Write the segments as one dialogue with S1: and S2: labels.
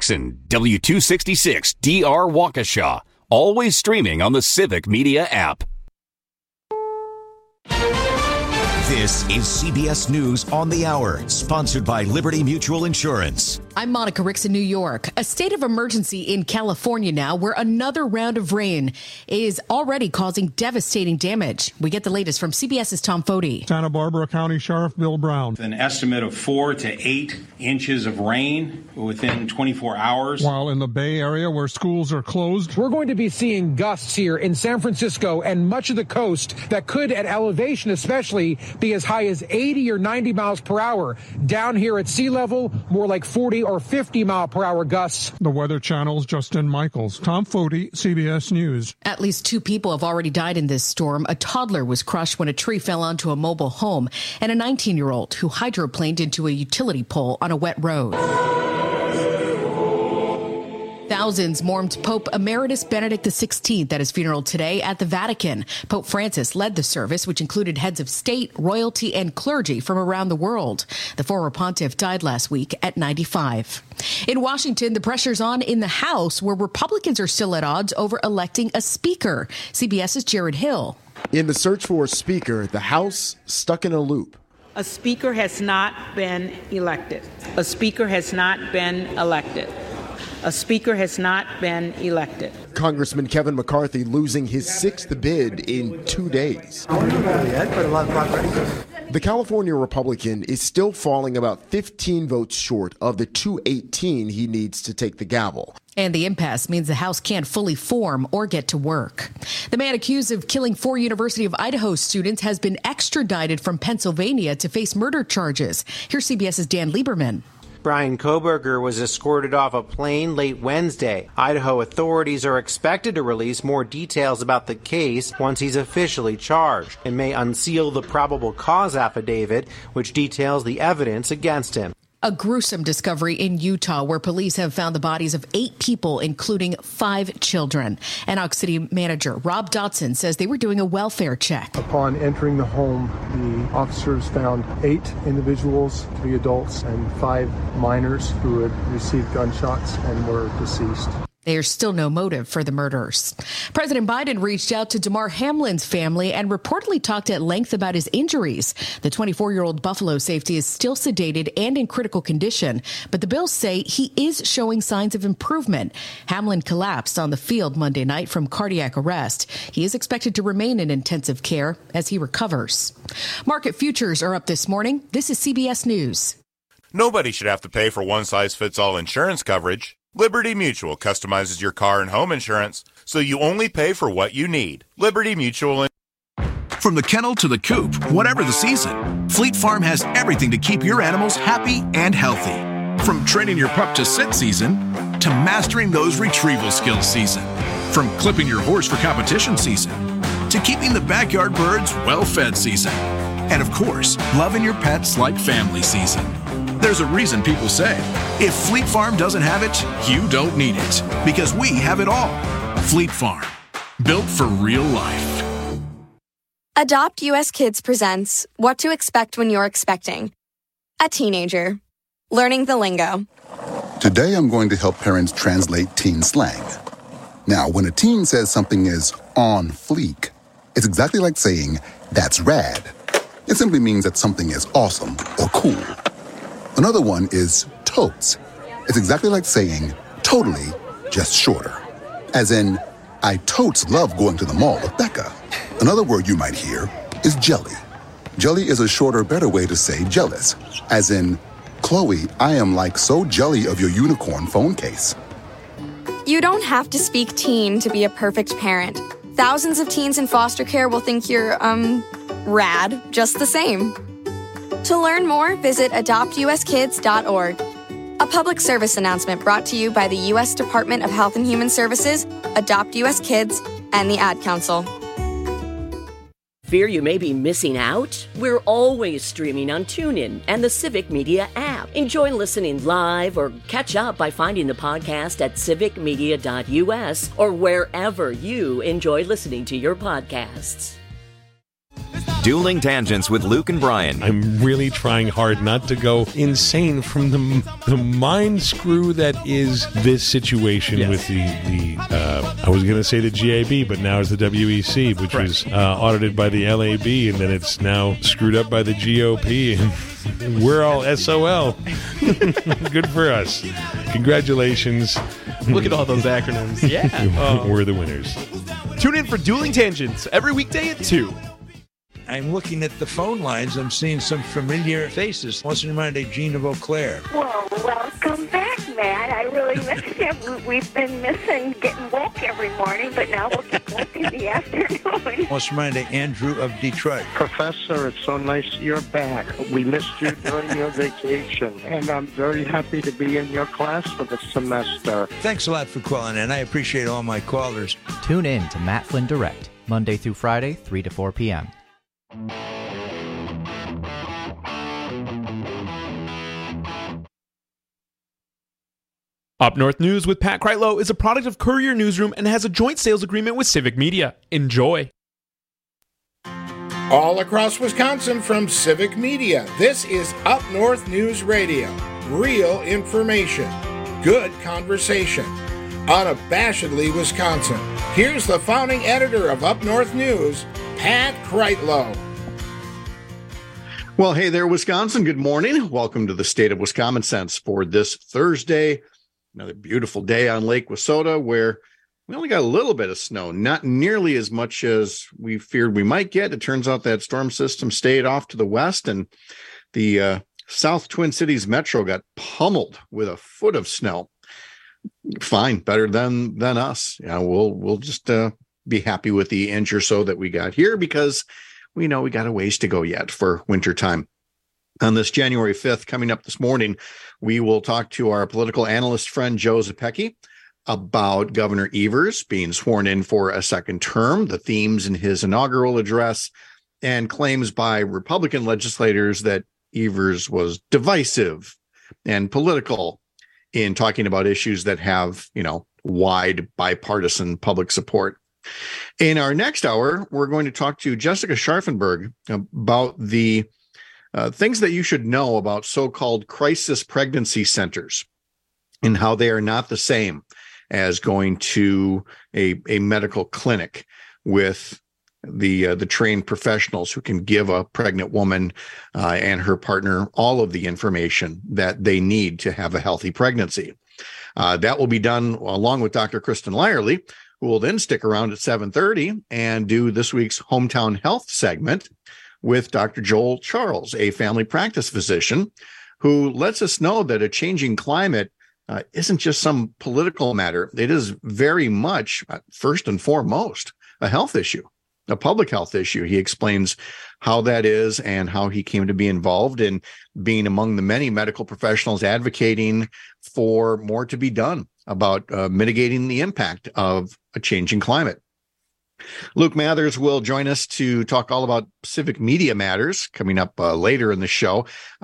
S1: Jackson, W266 DR Waukesha. Always streaming on the Civic Media app.
S2: This is CBS News on the Hour, sponsored by Liberty Mutual Insurance.
S3: I'm Monica Ricks in New York. A state of emergency in California now, where another round of rain is already causing devastating damage. We get the latest from CBS's Tom Foti.
S4: Santa Barbara County Sheriff Bill Brown.
S5: An estimate of 4 to 8 inches of rain within 24 hours.
S4: While in the Bay Area, where schools are closed,
S6: we're going to be seeing gusts here in San Francisco and much of the coast that could, at elevation especially, be as high as 80 or 90 miles per hour. Down here at sea level, more like 40 or 50 mile per hour gusts.
S4: The Weather Channel's Justin Michaels. Tom Foti, CBS News.
S3: At least 2 people have already died in this storm. A toddler was crushed when a tree fell onto a mobile home, and a 19-year-old who hydroplaned into a utility pole on a wet road. Thousands mourned Pope Emeritus Benedict XVI at his funeral today at the Vatican. Pope Francis led the service, which included heads of state, royalty, and clergy from around the world. The former pontiff died last week at 95. In Washington, the pressure's on in the House, where Republicans are still at odds over electing a speaker. CBS's Jared Hill.
S7: In the search for a speaker, the House stuck in a loop.
S8: A speaker has not been elected. A speaker has not been elected. A speaker has not been elected.
S7: Congressman Kevin McCarthy losing his 6th bid in 2 days. The California Republican is still falling about 15 votes short of the 218 he needs to take the gavel.
S3: And the impasse means the House can't fully form or get to work. The man accused of killing 4 University of Idaho students has been extradited from Pennsylvania to face murder charges. Here's CBS's Dan Lieberman.
S9: Brian Koberger was escorted off a plane late Wednesday. Idaho authorities are expected to release more details about the case once he's officially charged, and may unseal the probable cause affidavit, which details the evidence against him.
S3: A gruesome discovery in Utah, where police have found the bodies of 8 people, including 5 children. And Ox City manager Rob Dotson says they were doing a welfare check.
S10: Upon entering the home, the officers found 8 individuals, 3 adults and 5 minors who had received gunshots and were deceased.
S3: There's still no motive for the murders. President Biden reached out to Damar Hamlin's family and reportedly talked at length about his injuries. The 24-year-old Buffalo safety is still sedated and in critical condition, but the Bills say he is showing signs of improvement. Hamlin collapsed on the field Monday night from cardiac arrest. He is expected to remain in intensive care as he recovers. Market futures are up this morning. This is CBS News.
S11: Nobody should have to pay for one-size-fits-all insurance coverage. Liberty Mutual customizes your car and home insurance so you only pay for what you need. Liberty Mutual.
S12: From the kennel to the coop, whatever the season, Fleet Farm has everything to keep your animals happy and healthy. From training your pup to sit season to mastering those retrieval skills season. From clipping your horse for competition season to keeping the backyard birds well-fed season. And of course, loving your pets like family season. There's a reason people say, if Fleet Farm doesn't have it, you don't need it. Because we have it all. Fleet Farm. Built for real life.
S13: Adopt US Kids presents What to Expect When You're Expecting. A teenager. Learning the lingo.
S14: Today I'm going to help parents translate teen slang. Now, when a teen says something is on fleek, it's exactly like saying, that's rad. It simply means that something is awesome or cool. Another one is totes. It's exactly like saying totally, just shorter. As in, I totes love going to the mall with Becca. Another word you might hear is jelly. Jelly is a shorter, better way to say jealous. As in, Chloe, I am like so jelly of your unicorn phone case.
S13: You don't have to speak teen to be a perfect parent. Thousands of teens in foster care will think you're, rad just the same. To learn more, visit adoptuskids.org. A public service announcement brought to you by the U.S. Department of Health and Human Services, Adopt U.S. Kids, and the Ad Council.
S15: Fear you may be missing out? We're always streaming on TuneIn and the Civic Media app. Enjoy listening live or catch up by finding the podcast at civicmedia.us or wherever you enjoy listening to your podcasts.
S1: Dueling Tangents with Luke and Brian.
S16: I'm really trying hard not to go insane from the mind screw that is this situation with the I was going to say the GAB, but now it's the WEC, which was audited by the LAB, and then it's now screwed up by the GOP, and we're all SOL. Good for us. Congratulations.
S17: Look at all those acronyms. Yeah.
S16: We're the winners.
S17: Tune in for Dueling Tangents every weekday at 2.
S18: I'm looking at the phone lines. I'm seeing some familiar faces. What's in mind, Gina Vauclair?
S19: Well, welcome back, Matt. I really missed you. We've been missing getting woke every morning, but now we'll get woke in the afternoon.
S18: What's in mind, Andrew of Detroit?
S20: Professor, it's so nice you're back. We missed you during your vacation, and I'm very happy to be in your class for the semester.
S18: Thanks a lot for calling in. I appreciate all my callers.
S21: Tune in to Matt Flynn Direct, Monday through Friday, 3 to 4 p.m.
S17: Up North News with Pat Kreitlow is a product of Courier Newsroom and has a joint sales agreement with Civic Media. Enjoy.
S22: All across Wisconsin from Civic Media, this is Up North News Radio. Real information. Good conversation. Unabashedly Wisconsin. Here's the founding editor of Up North News, Pat Kreitlow.
S23: Well, hey there, Wisconsin. Good morning. Welcome to the State of Wisconsin Sense for this Thursday. Another beautiful day on Lake Wissota, where we only got a little bit of snow, not nearly as much as we feared we might get. It turns out that storm system stayed off to the west, and the South Twin Cities Metro got pummeled with a foot of snow. Fine, better than us. Yeah, we'll just be happy with the inch or so that we got here, because we know we got a ways to go yet for wintertime. On this January 5th, coming up this morning, we will talk to our political analyst friend Joe Zepecki about Governor Evers being sworn in for a second term, the themes in his inaugural address, and claims by Republican legislators that Evers was divisive and political in talking about issues that have, wide bipartisan public support. In our next hour, we're going to talk to Jessica Scharfenberg about the things that you should know about so-called crisis pregnancy centers and how they are not the same as going to a medical clinic with the trained professionals who can give a pregnant woman and her partner all of the information that they need to have a healthy pregnancy. That will be done along with Dr. Kristen Lyerly, who will then stick around at 7:30 and do this week's Hometown Health segment with Dr. Joel Charles, a family practice physician, who lets us know that a changing climate isn't just some political matter. It is very much, first and foremost, a health issue, a public health issue. He explains how that is and how he came to be involved in being among the many medical professionals advocating for more to be done about mitigating the impact of a changing climate. Luke Mathers will join us to talk all about civic media matters coming up later in the show.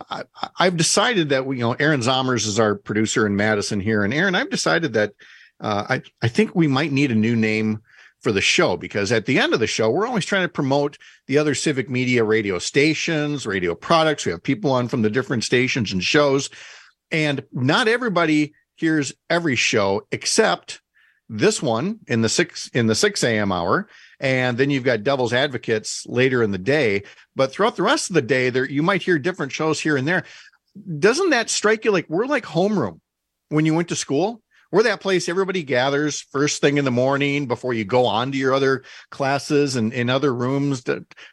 S23: I've decided that Aaron Zomers is our producer in Madison here. And Aaron, I've decided that I think we might need a new name for the show, because at the end of the show, we're always trying to promote the other civic media radio stations, radio products. We have people on from the different stations and shows, and not everybody hears every show except this one in the 6 a.m. hour. And then you've got Devil's Advocates later in the day, but throughout the rest of the day there, you might hear different shows here and there. Doesn't that strike you like we're like homeroom when you went to school? We're that place everybody gathers first thing in the morning before you go on to your other classes and in other rooms.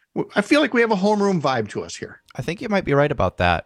S23: I feel like we have a homeroom vibe to us here.
S21: I think you might be right about that.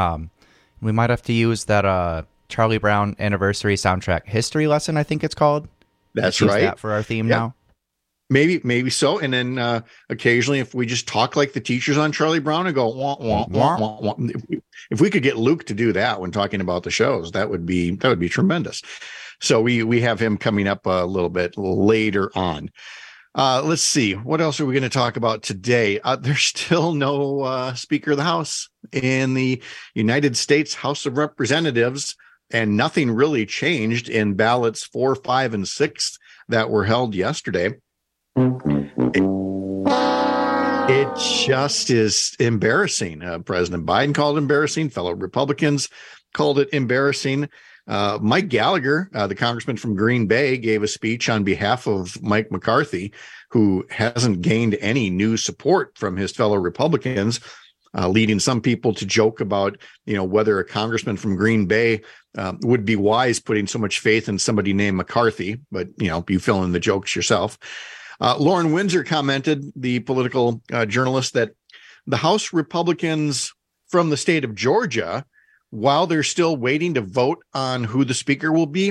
S21: We might have to use that Charlie Brown anniversary soundtrack history lesson, I think it's called.
S23: That's
S21: right.
S23: That
S21: for our theme now.
S23: Maybe so. And then occasionally, if we just talk like the teachers on Charlie Brown and go, wah, wah, wah, wah, wah. If we could get Luke to do that when talking about the shows, that would be tremendous. So we have him coming up a little bit later on. Let's see. What else are we going to talk about today? There's still no Speaker of the House in the United States House of Representatives, and nothing really changed in ballots 4, 5, and 6 that were held yesterday. It just is embarrassing. President Biden called it embarrassing. Fellow Republicans called it embarrassing. Mike Gallagher, the congressman from Green Bay, gave a speech on behalf of Mike McCarthy, who hasn't gained any new support from his fellow Republicans, leading some people to joke about, whether a congressman from Green Bay would be wise putting so much faith in somebody named McCarthy. But, you fill in the jokes yourself. Lauren Windsor commented, the political journalist, that the House Republicans from the state of Georgia, while they're still waiting to vote on who the speaker will be,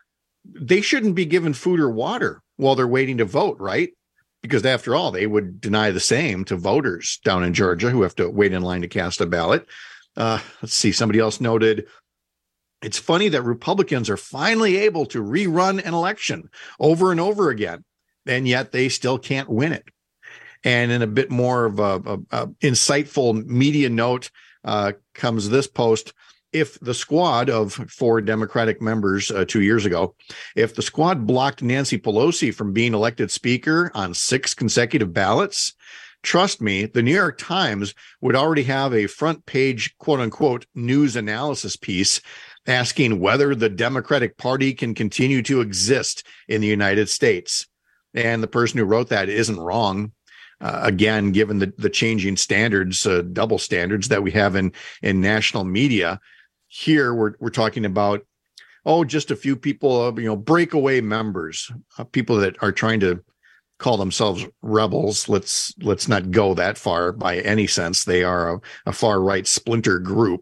S23: they shouldn't be given food or water while they're waiting to vote, right? Because after all, they would deny the same to voters down in Georgia who have to wait in line to cast a ballot. Let's see. Somebody else noted, it's funny that Republicans are finally able to rerun an election over and over again, and yet they still can't win it. And in a bit more of a insightful media note comes this post. If the squad of 4 Democratic members 2 years ago, if the squad blocked Nancy Pelosi from being elected speaker on 6 consecutive ballots, trust me, the New York Times would already have a front page, quote unquote, news analysis piece asking whether the Democratic Party can continue to exist in the United States. And the person who wrote that isn't wrong. Again, given the changing standards, double standards that we have in national media, here we're talking about, just a few people, breakaway members, people that are trying to call themselves rebels. Let's not go that far by any sense. They are a far right splinter group,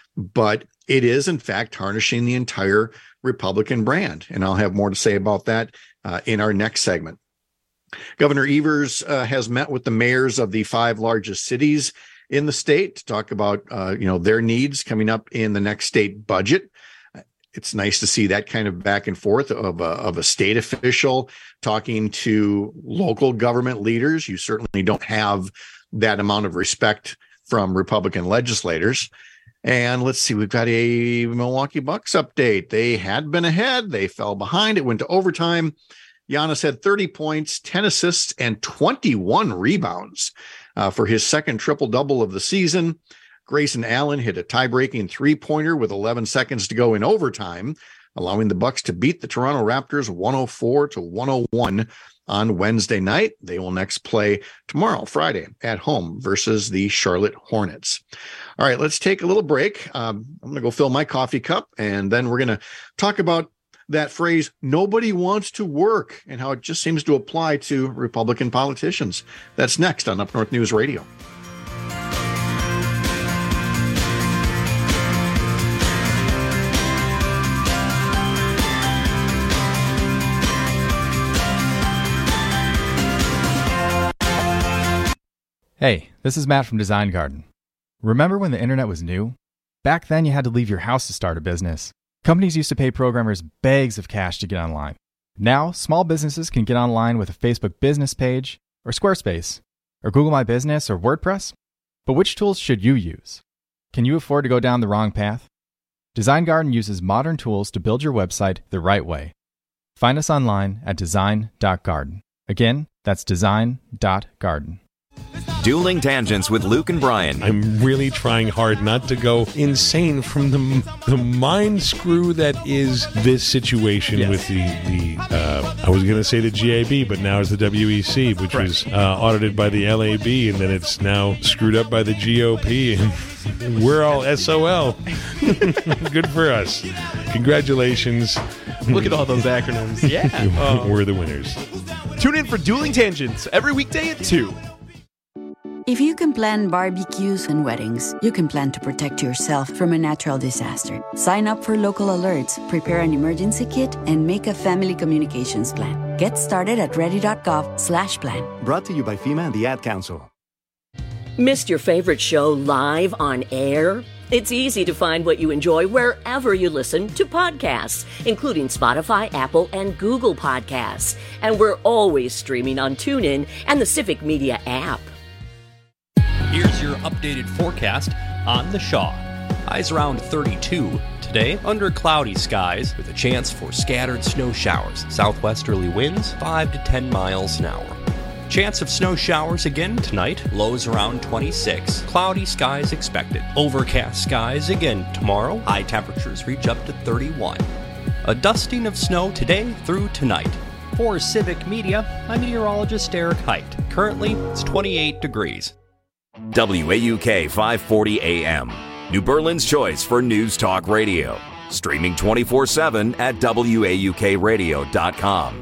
S23: but it is in fact tarnishing the entire Republican brand. And I'll have more to say about that in our next segment. Governor Evers has met with the mayors of the 5 largest cities in the state to talk about, their needs coming up in the next state budget. It's nice to see that kind of back and forth of a state official talking to local government leaders. You certainly don't have that amount of respect from Republican legislators. And let's see, we've got a Milwaukee Bucks update. They had been ahead. They fell behind. It went to overtime. Giannis had 30 points, 10 assists, and 21 rebounds for his second triple-double of the season. Grayson Allen hit a tie-breaking three-pointer with 11 seconds to go in overtime, allowing the Bucks to beat the Toronto Raptors 104-101 on Wednesday night. They will next play tomorrow, Friday, at home versus the Charlotte Hornets. All right, let's take a little break. I'm going to go fill my coffee cup, and then we're going to talk about that phrase, nobody wants to work, and how it just seems to apply to Republican politicians. That's next on Up North News Radio.
S2: Hey, this is Matt from Design Garden. Remember when the internet was new? Back then you had to leave your house to start a business. Companies used to pay programmers bags of cash to get online. Now, small businesses can get online with a Facebook business page, or Squarespace, or Google My Business, or WordPress. But which tools should you use? Can you afford to go down the wrong path? Design Garden uses modern tools to build your website the right way. Find us online at design.garden. Again, that's design.garden.
S1: Dueling Tangents with Luke and Brian.
S16: I'm really trying hard not to go insane from the mind screw that is this situation with the I was going to say the GAB, but now it's the WEC, which was audited by the LAB, and then it's now screwed up by the GOP, and we're all SOL. Good for us. Congratulations.
S17: Look at all those acronyms. Yeah.
S16: We're the winners.
S17: Tune in for Dueling Tangents every weekday at 2.
S5: If you can plan barbecues and weddings, you can plan to protect yourself from a natural disaster. Sign up for local alerts, prepare an emergency kit, and make a family communications plan. Get started at ready.gov/plan.
S6: Brought to you by FEMA and the Ad Council.
S15: Missed your favorite show live on air? It's easy to find what you enjoy wherever you listen to podcasts, including Spotify, Apple, and Google Podcasts. And we're always streaming on TuneIn and the Civic Media app.
S24: Here's your updated forecast on the Shaw. Highs around 32. Today, under cloudy skies with a chance for scattered snow showers. Southwesterly winds 5 to 10 miles an hour. Chance of snow showers again tonight, lows around 26. Cloudy skies expected. Overcast skies again tomorrow, high temperatures reach up to 31. A dusting of snow today through tonight. For Civic Media, I'm meteorologist Eric Height. Currently, it's 28 degrees.
S1: WAUK 540 AM, New Berlin's choice for news talk radio. Streaming 24/7 at WAUKradio.com.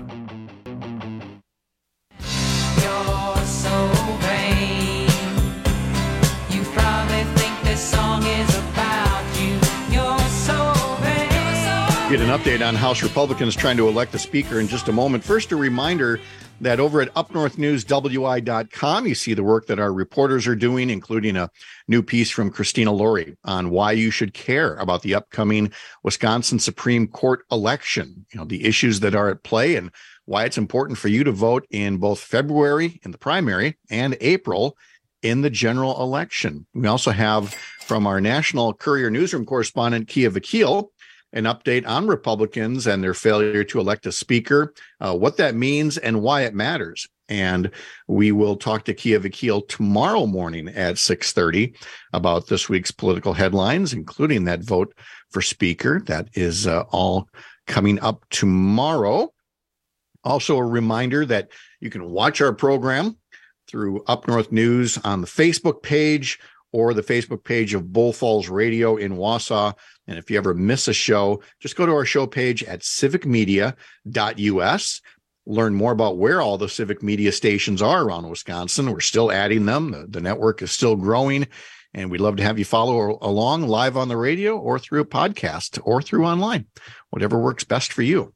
S23: Get an update on House Republicans trying to elect a speaker in just a moment. First, a reminder that over at UpNorthNewsWI.com, you see the work that our reporters are doing, including a new piece from Christina Laurie on why you should care about the upcoming Wisconsin Supreme Court election, the issues that are at play and why it's important for you to vote in both February in the primary and April in the general election. We also have from our National Courier newsroom correspondent, Kia Vakil, an update on Republicans and their failure to elect a speaker, what that means and why it matters. And we will talk to Kia Vakil tomorrow morning at 6:30 about this week's political headlines, including that vote for speaker. That is all coming up tomorrow. Also, a reminder that you can watch our program through Up North News on the Facebook page or the Facebook page of Bull Falls Radio in Wausau. And if you ever miss a show, just go to our show page at civicmedia.us. Learn more about where all the civic media stations are around Wisconsin. We're still adding them. The network is still growing, and we'd love to have you follow along live on the radio or through a podcast or through online, whatever works best for you.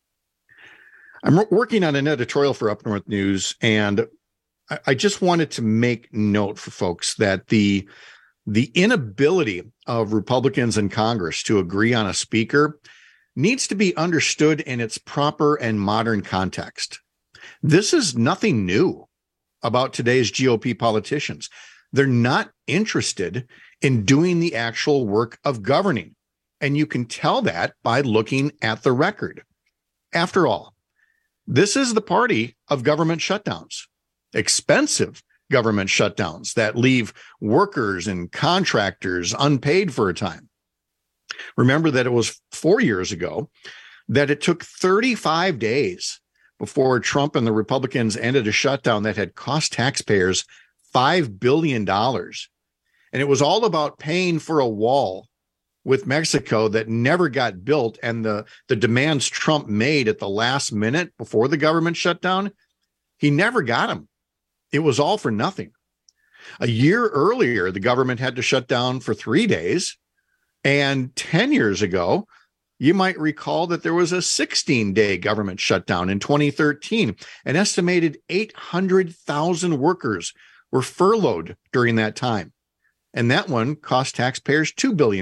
S23: I'm working on an editorial for Up North News, and I just wanted to make note for folks that the inability of Republicans in Congress to agree on a speaker needs to be understood in its proper and modern context. This is nothing new about today's GOP politicians. They're not interested in doing the actual work of governing. And you can tell that by looking at the record. After all, this is the party of government shutdowns, expensive government shutdowns that leave workers and contractors unpaid for a time. Remember that it was 4 years ago that it took 35 days before Trump and the Republicans ended a shutdown that had cost taxpayers $5 billion. And it was all about paying for a wall with Mexico that never got built. And the demands Trump made at the last minute before the government shutdown, he never got them. It was all for nothing. A year earlier, the government had to shut down for 3 days. And 10 years ago, you might recall that there was a 16-day government shutdown in 2013. An estimated 800,000 workers were furloughed during that time. And that one cost taxpayers $2 billion.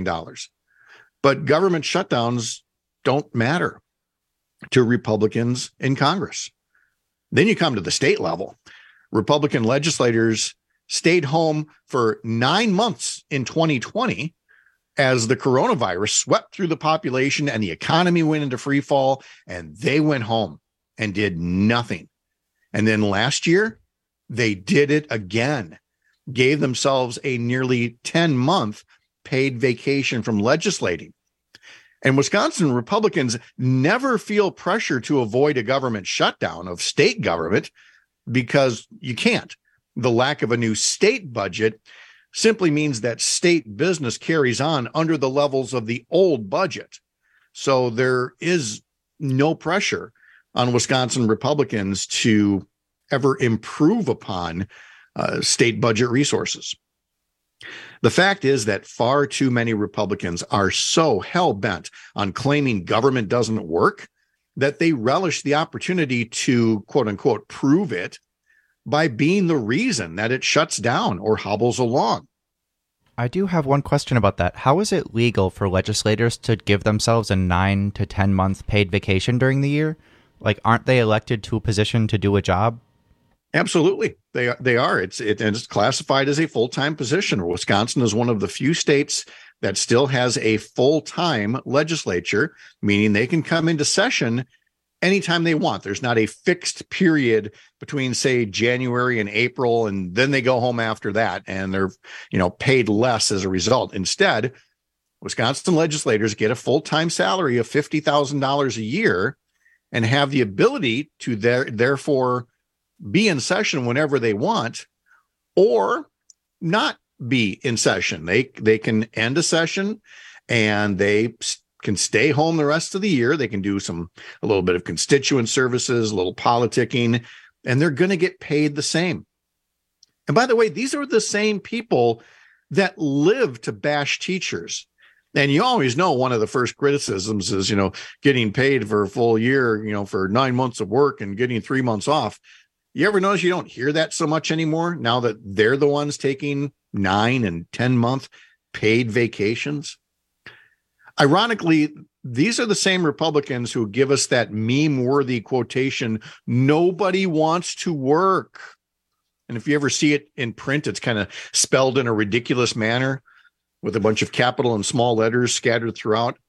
S23: But government shutdowns don't matter to Republicans in Congress. Then you come to the state level. Republican legislators stayed home for 9 months in 2020 as the coronavirus swept through the population and the economy went into free fall, and they went home and did nothing. And then last year, they did it again, gave themselves a nearly 10-month paid vacation from legislating. And Wisconsin Republicans never feel pressure to avoid a government shutdown of state government because you can't. The lack of a new state budget simply means that state business carries on under the levels of the old budget. So there is no pressure on Wisconsin Republicans to ever improve upon state budget resources. The fact is that far too many Republicans are so hell-bent on claiming government doesn't work that they relish the opportunity to, quote unquote, prove it by being the reason that it shuts down or hobbles along.
S21: I do have one question about that. How is it legal for legislators to give themselves a 9 to 10 month paid vacation during the year? Like, aren't they elected to a position to do a job?
S23: Absolutely. They are. It's classified as a full-time position. Wisconsin is one of the few states that still has a full-time legislature, meaning they can come into session anytime they want. There's not a fixed period between, say, January and April, and then they go home after that, and they're, paid less as a result. Instead, Wisconsin legislators get a full-time salary of $50,000 a year and have the ability to therefore be in session whenever they want or not be in session. They can end a session and they can stay home the rest of the year. They can do a little bit of constituent services, a little politicking, and they're going to get paid the same. And by the way, these are the same people that live to bash teachers. And you always know one of the first criticisms is, getting paid for a full year, for 9 months of work and getting 3 months off. You ever notice you don't hear that so much anymore now that they're the ones taking 9 and 10 month paid vacations? Ironically, these are the same Republicans who give us that meme-worthy quotation, "Nobody wants to work." And if you ever see it in print, it's kind of spelled in a ridiculous manner with a bunch of capital and small letters scattered throughout.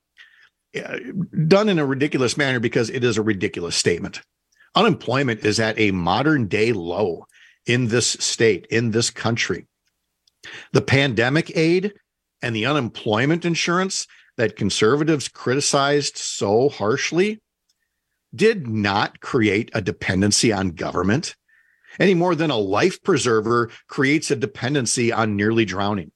S23: Done in a ridiculous manner because it is a ridiculous statement. Unemployment is at a modern-day low in this state, in this country. The pandemic aid and the unemployment insurance that conservatives criticized so harshly did not create a dependency on government any more than a life preserver creates a dependency on nearly drowning.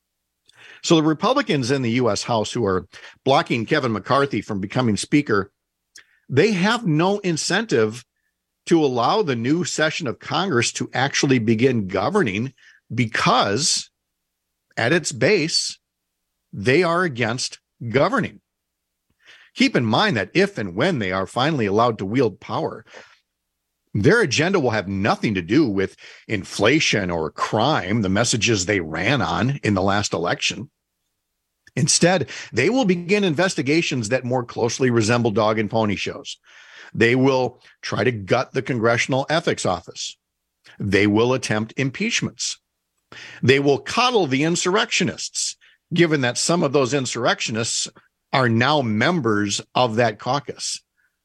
S23: So the Republicans in the U.S. House who are blocking Kevin McCarthy from becoming Speaker, they have no incentive to allow the new session of Congress to actually begin governing because at its base, they are against governing. Keep in mind that if and when they are finally allowed to wield power, their agenda will have nothing to do with inflation or crime, the messages they ran on in the last election. Instead, they will begin investigations that more closely resemble dog and pony shows. They will try to gut the Congressional Ethics Office. They will attempt impeachments. They will coddle the insurrectionists, given that some of those insurrectionists are now members of that caucus.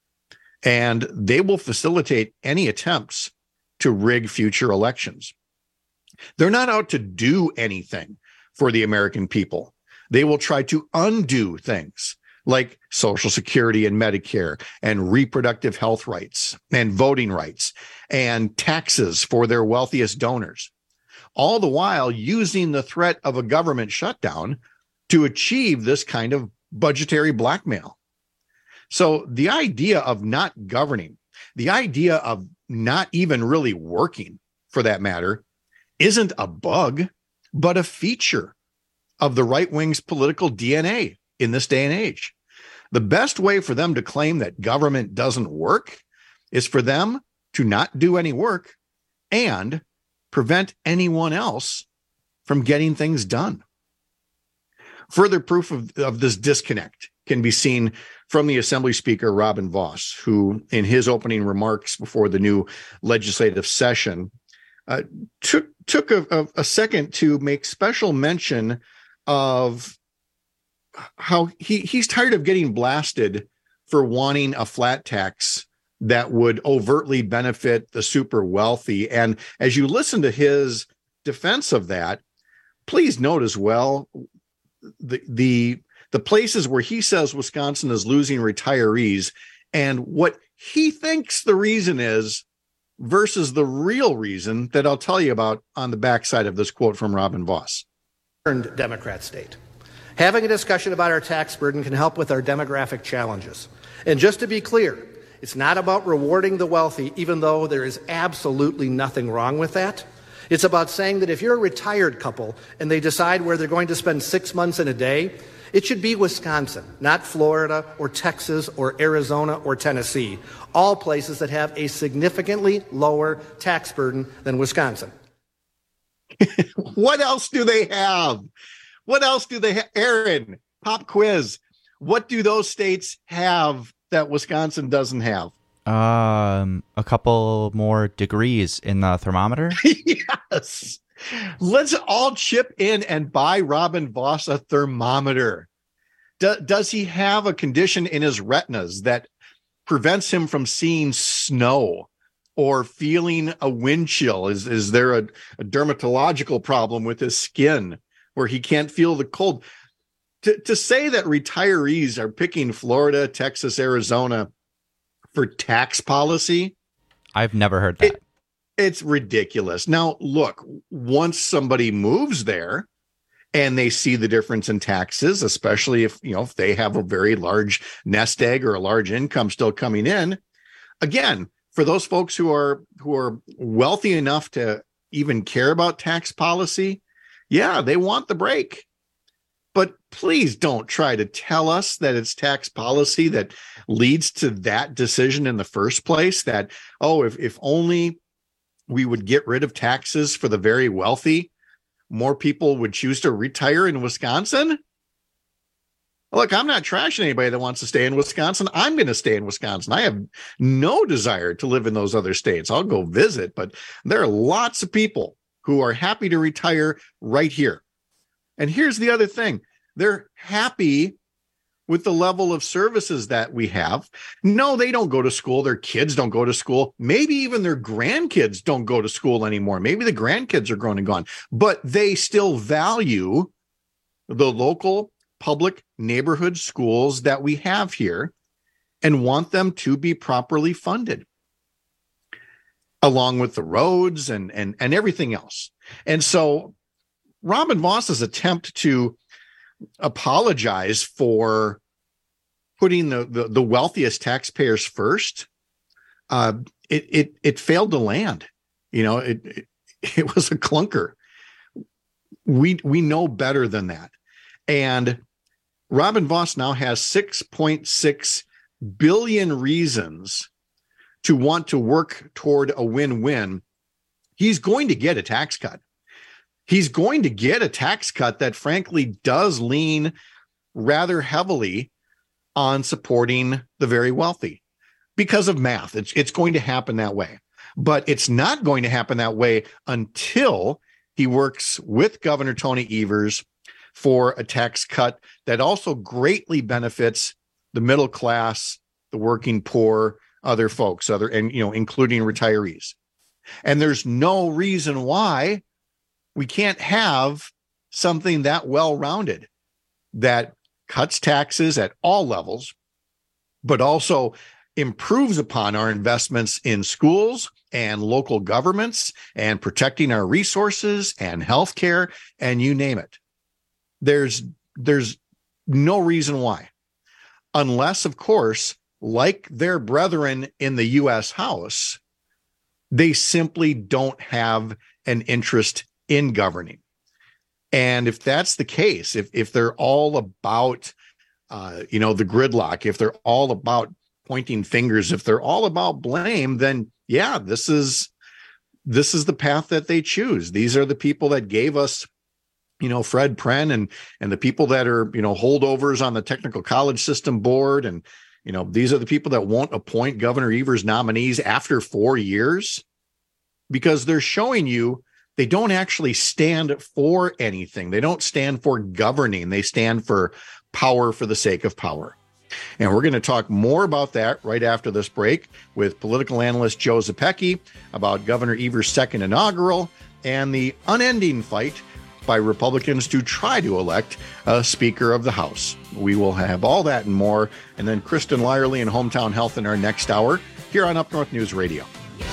S23: And they will facilitate any attempts to rig future elections. They're not out to do anything for the American people. They will try to undo things like Social Security and Medicare and reproductive health rights and voting rights and taxes for their wealthiest donors, all the while using the threat of a government shutdown to achieve this kind of budgetary blackmail. So the idea of not governing, the idea of not even really working, for that matter, isn't a bug, but a feature of the right wing's political DNA in this day and age. The best way for them to claim that government doesn't work is for them to not do any work and prevent anyone else from getting things done. Further proof of this disconnect can be seen from the Assembly Speaker, Robin Vos, who in his opening remarks before the new legislative session took a second to make special mention of how he's tired of getting blasted for wanting a flat tax that would overtly benefit the super wealthy. And as you listen to his defense of that, please note as well the places where he says Wisconsin is losing retirees and what he thinks the reason is versus the real reason that I'll tell you about on the backside of this quote from Robin Vos.
S4: Democrat state. Having a discussion about our tax burden can help with our demographic challenges. And just to be clear, it's not about rewarding the wealthy, even though there is absolutely nothing wrong with that. It's about saying that if you're a retired couple and they decide where they're going to spend 6 months in a day, it should be Wisconsin, not Florida or Texas or Arizona or Tennessee, all places that have a significantly lower tax burden than Wisconsin.
S23: What else do they have? What else do they have? Aaron, pop quiz. What do those states have that Wisconsin doesn't have?
S21: A couple more degrees in the thermometer.
S23: Yes. Let's all chip in and buy Robin Vos a thermometer. Does he have a condition in his retinas that prevents him from seeing snow or feeling a wind chill? Is there a dermatological problem with his skin where he can't feel the cold? To say that retirees are picking Florida, Texas, Arizona for tax policy,
S21: I've never heard that.
S23: It's ridiculous. Now, look, once somebody moves there and they see the difference in taxes, especially if they have a very large nest egg or a large income still coming in, again, for those folks who are wealthy enough to even care about tax policy, yeah, they want the break. But please don't try to tell us that it's tax policy that leads to that decision in the first place, that, if only we would get rid of taxes for the very wealthy, more people would choose to retire in Wisconsin. Look, I'm not trashing anybody that wants to stay in Wisconsin. I'm going to stay in Wisconsin. I have no desire to live in those other states. I'll go visit, but there are lots of people who are happy to retire right here. And here's the other thing. They're happy with the level of services that we have. No, they don't go to school. Their kids don't go to school. Maybe even their grandkids don't go to school anymore. Maybe the grandkids are grown and gone, but they still value the local public neighborhood schools that we have here and want them to be properly funded, along with the roads and everything else. And so Robin Voss's attempt to apologize for putting the wealthiest taxpayers first, it failed to land. It was a clunker. We know better than that. And Robin Voss now has 6.6 billion reasons to want to work toward a win-win. He's going to get a tax cut. He's going to get a tax cut that frankly does lean rather heavily on supporting the very wealthy because of math. It's going to happen that way, but it's not going to happen that way until he works with Governor Tony Evers for a tax cut that also greatly benefits the middle class, the working poor, other folks, including retirees. And there's no reason why we can't have something that well-rounded that cuts taxes at all levels, but also improves upon our investments in schools and local governments and protecting our resources and healthcare and you name it. There's no reason why, unless, of course, like their brethren in the U.S. House, they simply don't have an interest in governing. And if that's the case, if they're all about, the gridlock, if they're all about pointing fingers, if they're all about blame, then yeah, this is the path that they choose. These are the people that gave us, Fred Pren and the people that are, holdovers on the technical college system board. And, these are the people that won't appoint Governor Evers nominees after 4 years because they're showing you they don't actually stand for anything. They don't stand for governing. They stand for power for the sake of power. And we're going to talk more about that right after this break with political analyst Joe Zepecki about Governor Evers' second inaugural and the unending fight by Republicans to try to elect a Speaker of the House. We will have all that and more. And then Kristen Lyerly and Hometown Health in our next hour here on Up North News Radio.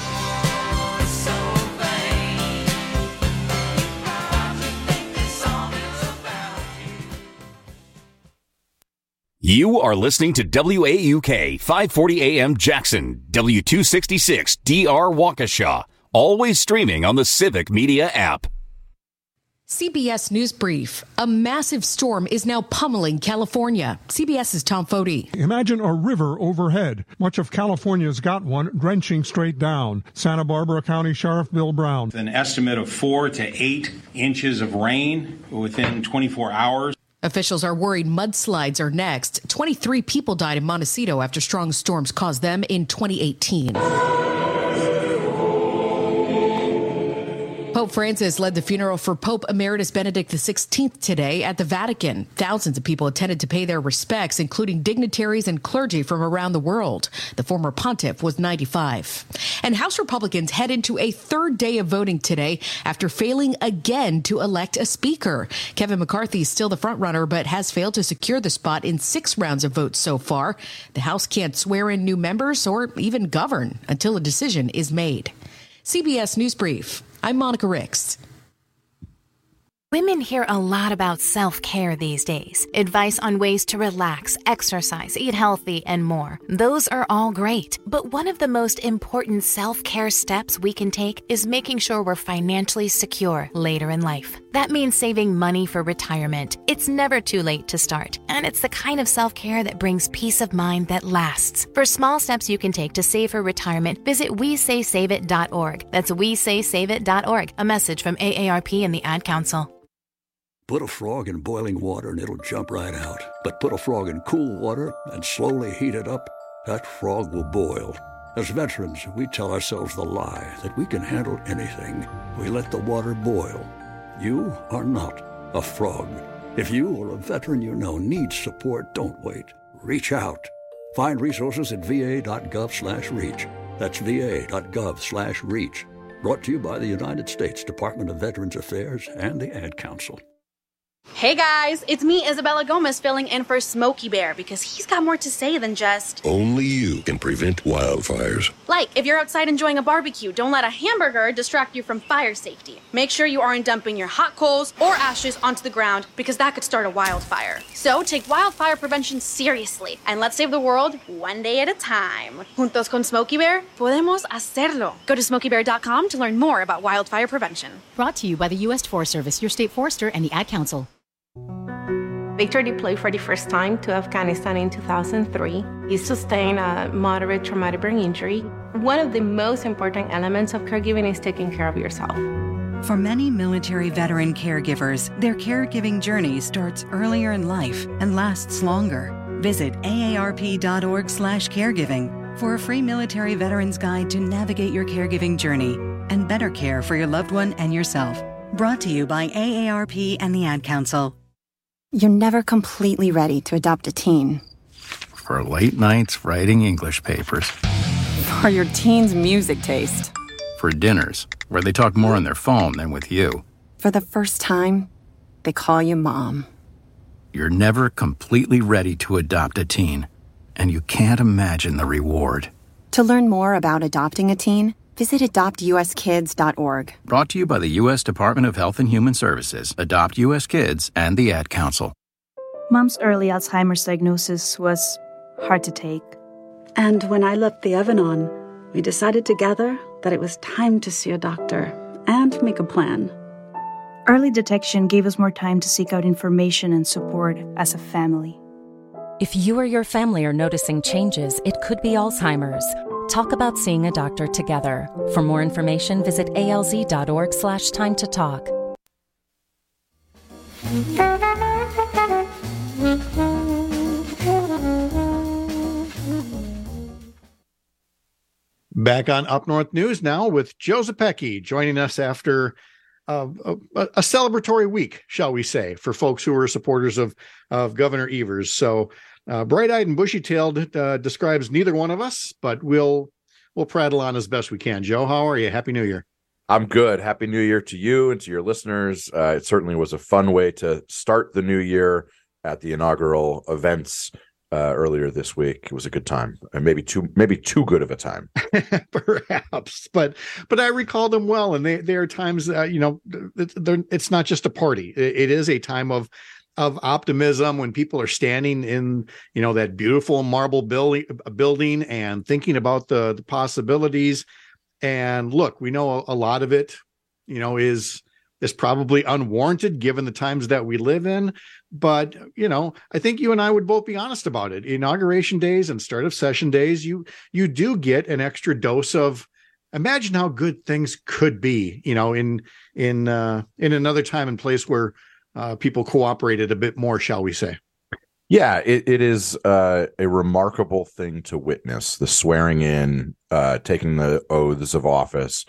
S1: You are listening to WAUK 540 AM Jackson, W266 DR Waukesha, always streaming on the Civic Media app.
S3: CBS News Brief. A massive storm is now pummeling California. CBS's Tom Foti.
S7: Imagine a river overhead. Much of California's got one, drenching straight down. Santa Barbara County Sheriff Bill Brown.
S8: An estimate of 4 to 8 inches of rain within 24 hours.
S3: Officials are worried mudslides are next. 23 people died in Montecito after strong storms caused them in 2018. Pope Francis led the funeral for Pope Emeritus Benedict XVI today at the Vatican. Thousands of people attended to pay their respects, including dignitaries and clergy from around the world. The former pontiff was 95. And House Republicans head into a third day of voting today after failing again to elect a speaker. Kevin McCarthy is still the frontrunner, but has failed to secure the spot in 6 rounds of votes so far. The House can't swear in new members or even govern until a decision is made. CBS News Brief. I'm Monica Ricks.
S9: Women hear a lot about self-care these days. Advice on ways to relax, exercise, eat healthy, and more. Those are all great. But one of the most important self-care steps we can take is making sure we're financially secure later in life. That means saving money for retirement. It's never too late to start. And it's the kind of self-care that brings peace of mind that lasts. For small steps you can take to save for retirement, visit WeSaySaveIt.org. That's WeSaySaveIt.org. A message from AARP and the Ad Council.
S10: Put a frog in boiling water and it'll jump right out. But put a frog in cool water and slowly heat it up, that frog will boil. As veterans, we tell ourselves the lie that we can handle anything. We let the water boil. You are not a frog. If you or a veteran you know needs support, don't wait. Reach out. Find resources at va.gov/reach. That's va.gov/reach. Brought to you by the United States Department of Veterans Affairs and the Ad Council.
S11: Hey guys, it's me, Isabella Gomez, filling in for Smokey Bear because he's got more to say than just...
S12: Only you can prevent wildfires.
S11: Like, if you're outside enjoying a barbecue, don't let a hamburger distract you from fire safety. Make sure you aren't dumping your hot coals or ashes onto the ground because that could start a wildfire. So take wildfire prevention seriously and let's save the world one day at a time. Juntos con Smokey Bear, podemos hacerlo. Go to smokeybear.com to learn more about wildfire prevention.
S25: Brought to you by the U.S. Forest Service, your state forester, and the Ad Council.
S26: Victor deployed for the first time to Afghanistan in 2003. He sustained a moderate traumatic brain injury. One of the most important elements of caregiving is taking care of yourself.
S27: For many military veteran caregivers, their caregiving journey starts earlier in life and lasts longer. Visit aarp.org/caregiving for a free military veterans guide to navigate your caregiving journey and better care for your loved one and yourself. Brought to you by AARP and the Ad Council.
S28: You're never completely ready to adopt a teen.
S29: For late nights writing English papers.
S28: For your teen's music taste.
S29: For dinners, where they talk more on their phone than with you.
S28: For the first time, they call you mom.
S29: You're never completely ready to adopt a teen, and you can't imagine the reward.
S28: To learn more about adopting a teen, visit adoptuskids.org.
S29: Brought to you by the U.S. Department of Health and Human Services, Adopt U.S. Kids, and the Ad Council.
S30: Mom's early Alzheimer's diagnosis was hard to take.
S31: And when I left the Evan-On, we decided together that it was time to see a doctor and make a plan.
S30: Early detection gave us more time to seek out information and support as a family.
S32: If you or your family are noticing changes, it could be Alzheimer's. Talk about seeing a doctor together. For more information, visit alz.org/time to talk.
S23: Back on Up North News now with Joe Zepecki joining us after a celebratory week, shall we say, for folks who are supporters of Governor Evers. So bright-eyed and bushy-tailed describes neither one of us, but we'll prattle on as best we can. Joe, how are you? Happy New Year.
S33: I'm good. Happy New Year to you and to your listeners. It certainly was a fun way to start the new year at the inaugural events earlier this week. It was a good time, and maybe too good of a time,
S23: perhaps. But I recall them well, and they are times it's not just a party. It is a time of optimism when people are standing in that beautiful marble building and thinking about the possibilities. And look, we know a lot of it, is probably unwarranted given the times that we live in. But, I think you and I would both be honest about it. Inauguration days and start of session days, you do get an extra dose of imagine how good things could be, in another time and place where people cooperated a bit more, shall we say.
S33: Yeah, it is a remarkable thing to witness, the swearing in, taking the oaths of office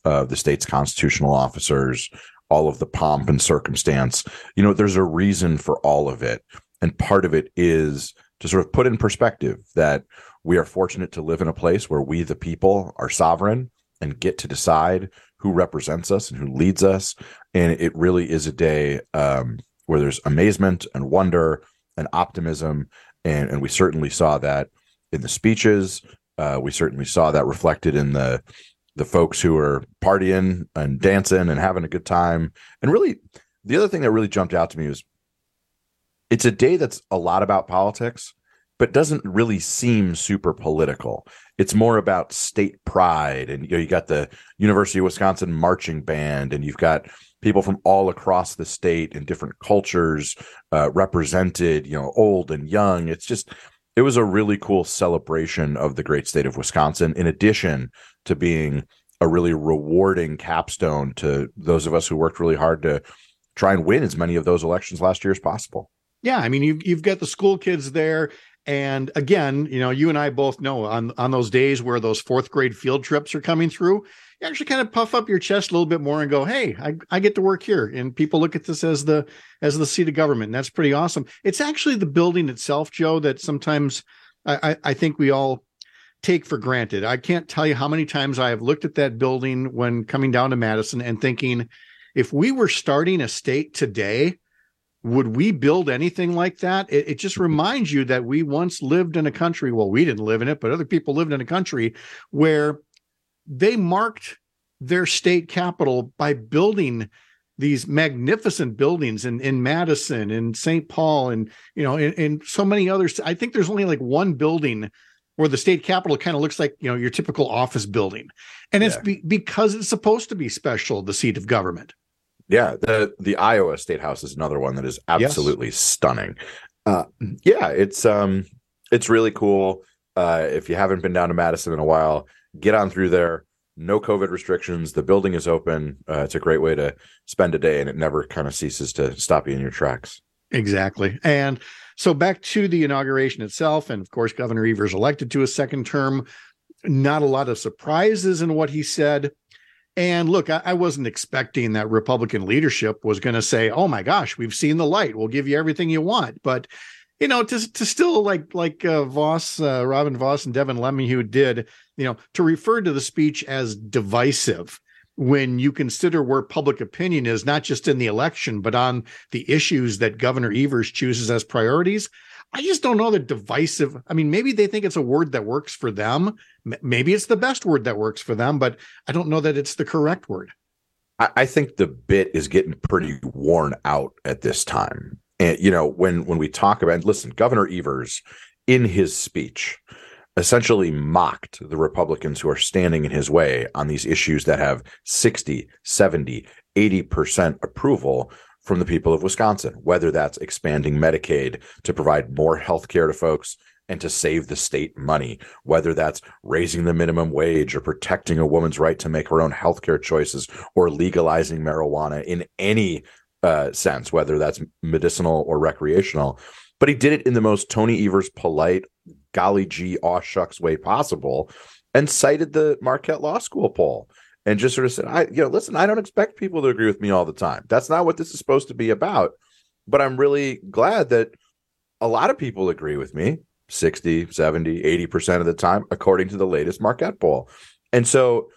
S33: of the state's constitutional officers, all of the pomp and circumstance. You know, there's a reason for all of it. And part of it is to sort of put in perspective that we are fortunate to live in a place where we, the people, are sovereign and get to decide who represents us and who leads us. And it really is a day where there's amazement and wonder and optimism. And we certainly saw that in the speeches. We certainly saw that reflected in the folks who are partying and dancing and having a good time. And really, the other thing that really jumped out to me was it's a day that's a lot about politics, but doesn't really seem super political. It's more about state pride. And you got the University of Wisconsin marching band, and you've got people from all across the state and different cultures represented, old and young. It was a really cool celebration of the great state of Wisconsin, in addition to being a really rewarding capstone to those of us who worked really hard to try and win as many of those elections last year as possible.
S23: Yeah, I mean, you've got the school kids there. And again, you and I both know on those days where those fourth grade field trips are coming through, you actually kind of puff up your chest a little bit more and go, hey, I get to work here. And people look at this as the seat of government. And that's pretty awesome. It's actually the building itself, Joe, that sometimes I think we all take for granted. I can't tell you how many times I have looked at that building when coming down to Madison and thinking, if we were starting a state today, would we build anything like that? It just reminds you that we once lived in a country. Well, we didn't live in it, but other people lived in a country where they marked their state capital by building these magnificent buildings in Madison, in St. Paul, and in so many others. I think there's only like one building where the state capitol kind of looks like your typical office building, and it's because it's supposed to be special, the seat of government.
S33: Yeah, the Iowa State House is another one that is absolutely stunning. It's really cool. If you haven't been down to Madison in a while, get on through there. No COVID restrictions. The building is open. It's a great way to spend a day, and it never kind of ceases to stop you in your tracks.
S23: Exactly. And so back to the inauguration itself, and of course, Governor Evers elected to a second term. Not a lot of surprises in what he said. And look, I wasn't expecting that Republican leadership was going to say, oh my gosh, we've seen the light. We'll give you everything you want. But, to still like Voss, Robin Voss and Devin Lemminghood did, to refer to the speech as divisive when you consider where public opinion is, not just in the election, but on the issues that Governor Evers chooses as priorities. I just don't know that divisive. I mean, maybe they think it's a word that works for them. Maybe it's the best word that works for them, but I don't know that it's the correct word.
S33: I think the bit is getting pretty worn out at this time. And, when we talk about, listen, Governor Evers in his speech essentially mocked the Republicans who are standing in his way on these issues that have 60, 70, 80% approval from the people of Wisconsin, whether that's expanding Medicaid to provide more health care to folks and to save the state money, whether that's raising the minimum wage or protecting a woman's right to make her own health care choices, or legalizing marijuana in any sense, whether that's medicinal or recreational. But he did it in the most Tony Evers polite, golly gee, aw shucks way possible, and cited the Marquette Law School poll. And just sort of said, listen, I don't expect people to agree with me all the time. That's not what this is supposed to be about. But I'm really glad that a lot of people agree with me, 60, 70, 80% of the time, according to the latest Marquette poll. And so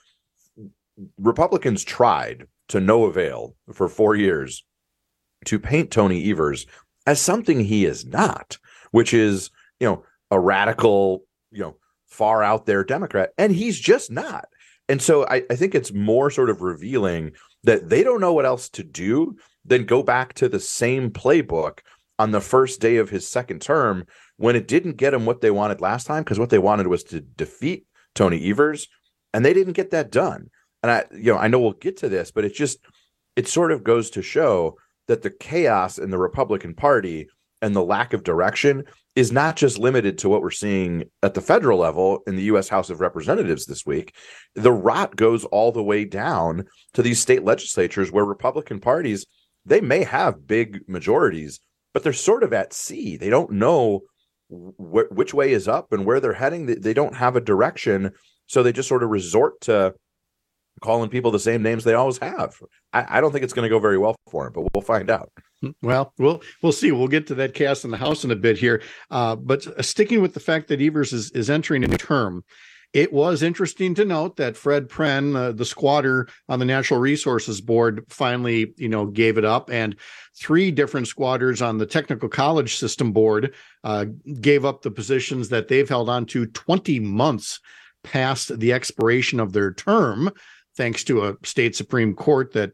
S33: Republicans tried to no avail for 4 years to paint Tony Evers as something he is not, which is, a radical, far out there Democrat. And he's just not. And so I think it's more sort of revealing that they don't know what else to do than go back to the same playbook on the first day of his second term, when it didn't get him what they wanted last time, because what they wanted was to defeat Tony Evers, and they didn't get that done. And I know we'll get to this, but it sort of goes to show that the chaos in the Republican Party and the lack of direction is not just limited to what we're seeing at the federal level in the U.S. House of Representatives this week. The rot goes all the way down to these state legislatures where Republican parties, they may have big majorities, but they're sort of at sea. They don't know which way is up and where they're heading. They don't have a direction. So they just sort of resort to calling people the same names they always have. I don't think it's going to go very well for him, but we'll find out.
S23: Well, we'll see. We'll get to that chaos in the House in a bit here. But sticking with the fact that Evers is entering a new term, it was interesting to note that Fred Pren, the squatter on the Natural Resources Board, finally, gave it up, and 3 different squatters on the Technical College System Board gave up the positions that they've held on to 20 months past the expiration of their term, thanks to a state Supreme Court that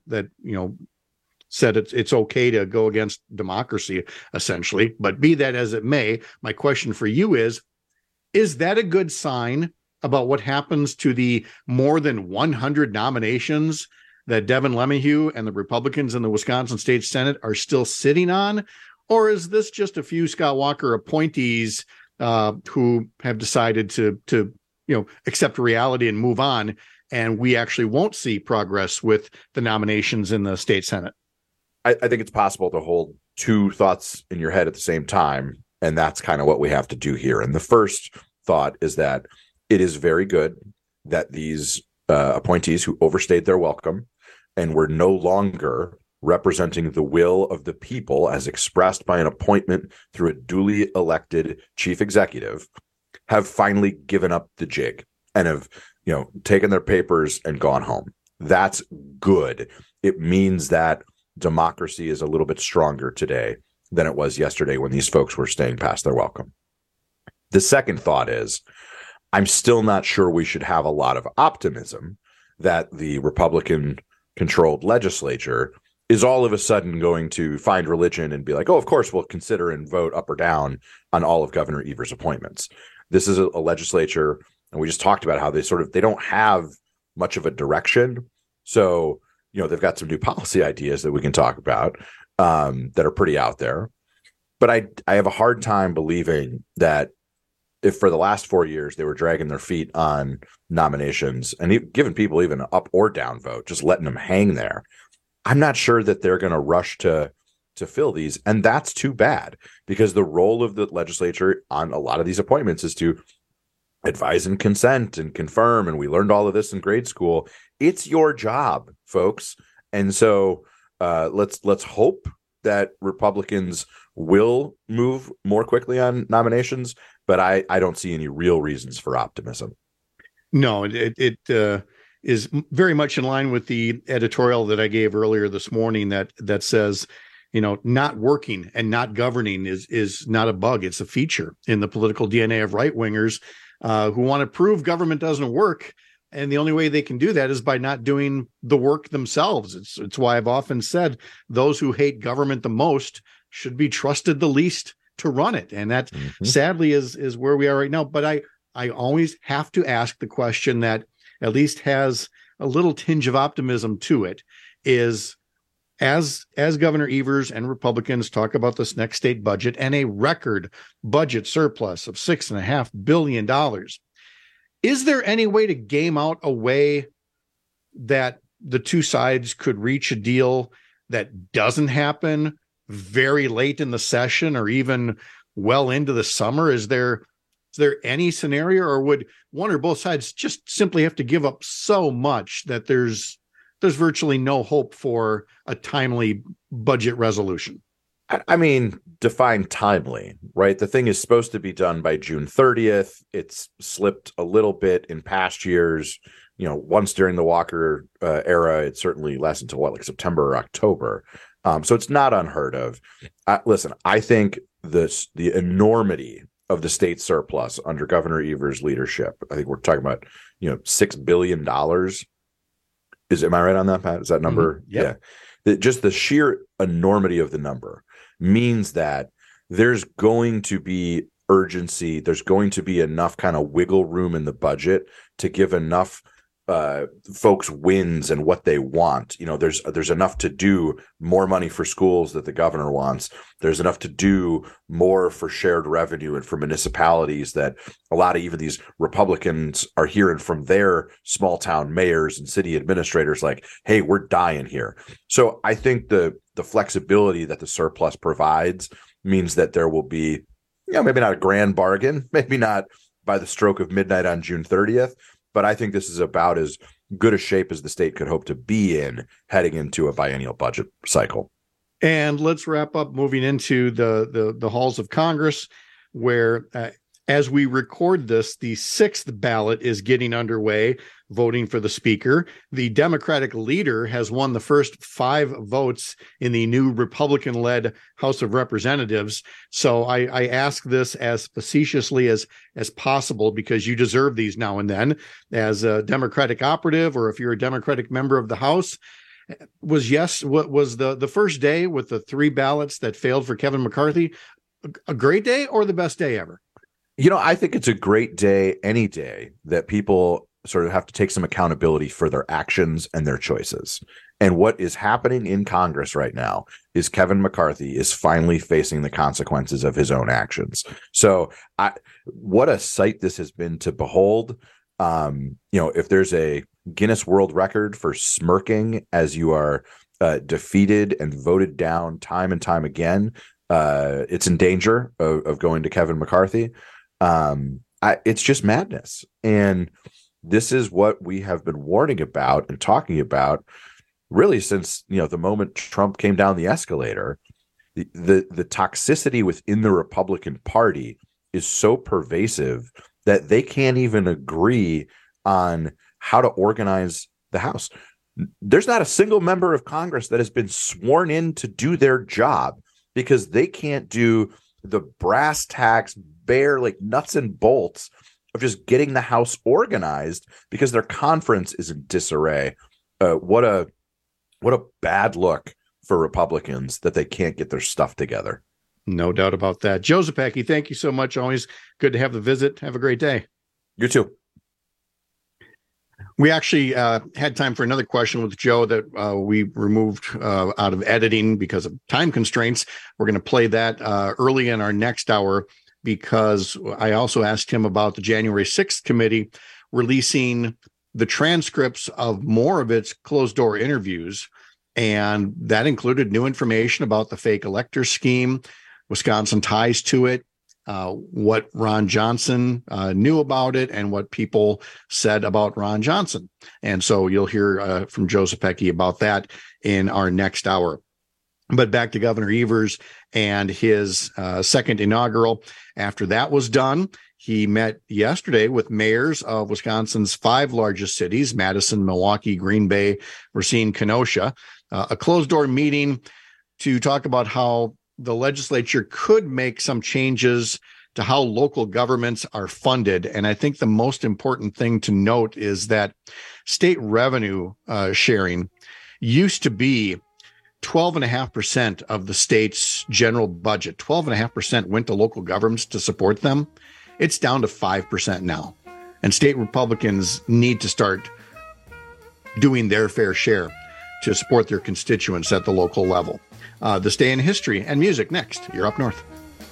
S23: said it's okay to go against democracy, essentially. But be that as it may, my question for you is that a good sign about what happens to the more than 100 nominations that Devin LeMahieu and the Republicans in the Wisconsin State Senate are still sitting on? Or is this just a few Scott Walker appointees who have decided to accept reality and move on, and we actually won't see progress with the nominations in the state Senate?
S33: I think it's possible to hold 2 thoughts in your head at the same time, and that's kind of what we have to do here. And the first thought is that it is very good that these appointees who overstayed their welcome and were no longer representing the will of the people as expressed by an appointment through a duly elected chief executive have finally given up the jig and have, taken their papers and gone home. That's good. It means that democracy is a little bit stronger today than it was yesterday when these folks were staying past their welcome. The second thought is, I'm still not sure we should have a lot of optimism that the Republican-controlled legislature is all of a sudden going to find religion and be like, oh, of course, we'll consider and vote up or down on all of Governor Evers' appointments. This is a legislature, and we just talked about how they don't have much of a direction. So, they've got some new policy ideas that we can talk about that are pretty out there. But I have a hard time believing that if for the last 4 years they were dragging their feet on nominations and giving people even an up or down vote, just letting them hang there, I'm not sure that they're going to rush to fill these. And that's too bad, because the role of the legislature on a lot of these appointments is to advise and consent and confirm. And we learned all of this in grade school. It's your job, folks. And so let's hope that Republicans will move more quickly on nominations, but I don't see any real reasons for optimism.
S23: No, it is very much in line with the editorial that I gave earlier this morning that says, not working and not governing is not a bug. It's a feature in the political DNA of right-wingers who want to prove government doesn't work. And the only way they can do that is by not doing the work themselves. It's why I've often said those who hate government the most should be trusted the least to run it. And that sadly is where we are right now. But I always have to ask the question that at least has a little tinge of optimism to it, is as Governor Evers and Republicans talk about this next state budget and a record budget surplus of $6.5 billion, is there any way to game out a way that the two sides could reach a deal that doesn't happen very late in the session or even well into the summer? Is there any scenario, or would one or both sides just simply have to give up so much that there's virtually no hope for a timely budget resolution?
S33: I mean, define timely, right? The thing is supposed to be done by June 30th. It's slipped a little bit in past years. Once during the Walker era, it certainly lasted until September or October. So it's not unheard of. Listen, I think the enormity of the state surplus under Governor Evers' leadership, I think we're talking about, $6 billion. Am I right on that, Pat? Is that number?
S23: Mm-hmm. Yep.
S33: Yeah. Just the sheer enormity of the number means that there's going to be urgency. There's going to be enough kind of wiggle room in the budget to give enough folks wins and what they want. There's enough to do more money for schools that the governor wants. There's enough to do more for shared revenue and for municipalities that a lot of even these Republicans are hearing from their small town mayors and city administrators like, hey, we're dying here. So I think the flexibility that the surplus provides means that there will be, maybe not a grand bargain, maybe not by the stroke of midnight on June 30th, but I think this is about as good a shape as the state could hope to be in heading into a biennial budget cycle.
S23: And let's wrap up moving into the halls of Congress, where as we record this, the 6th ballot is getting underway, voting for the speaker. The Democratic leader has won the first 5 votes in the new Republican-led House of Representatives. So I ask this as facetiously as possible, because you deserve these now and then as a Democratic operative, or if you're a Democratic member of the House. What was the first day with the 3 ballots that failed for Kevin McCarthy a great day or the best day ever?
S33: I think it's a great day any day that people sort of have to take some accountability for their actions and their choices. And what is happening in Congress right now is Kevin McCarthy is finally facing the consequences of his own actions. So what a sight this has been to behold. If there's a Guinness World Record for smirking as you are defeated and voted down time and time again, it's in danger of going to Kevin McCarthy. It's just madness. And this is what we have been warning about and talking about really since, the moment Trump came down the escalator. The toxicity within the Republican Party is so pervasive that they can't even agree on how to organize the House. There's not a single member of Congress that has been sworn in to do their job because they can't do the brass tacks, bare like nuts and bolts of just getting the House organized because their conference is in disarray. What a bad look for Republicans that they can't get their stuff together.
S23: No doubt about that. Joe Zepecki, thank you so much. Always good to have the visit. Have a great day.
S33: You too.
S23: We actually had time for another question with Joe that we removed out of editing because of time constraints. We're going to play that early in our next hour, because I also asked him about the January 6th committee releasing the transcripts of more of its closed-door interviews, and that included new information about the fake elector scheme, Wisconsin ties to it, what Ron Johnson knew about it, and what people said about Ron Johnson. And so you'll hear from Joe Zepecki about that in our next hour. But back to Governor Evers and his second inaugural. After that was done, he met yesterday with mayors of Wisconsin's 5 largest cities, Madison, Milwaukee, Green Bay, Racine, Kenosha, a closed-door meeting to talk about how the legislature could make some changes to how local governments are funded. And I think the most important thing to note is that state revenue sharing used to be 12.5% of the state's general budget. 12.5% went to local governments to support them. It's down to 5% now. And state Republicans need to start doing their fair share to support their constituents at the local level. This day in history and music next. You're Up North.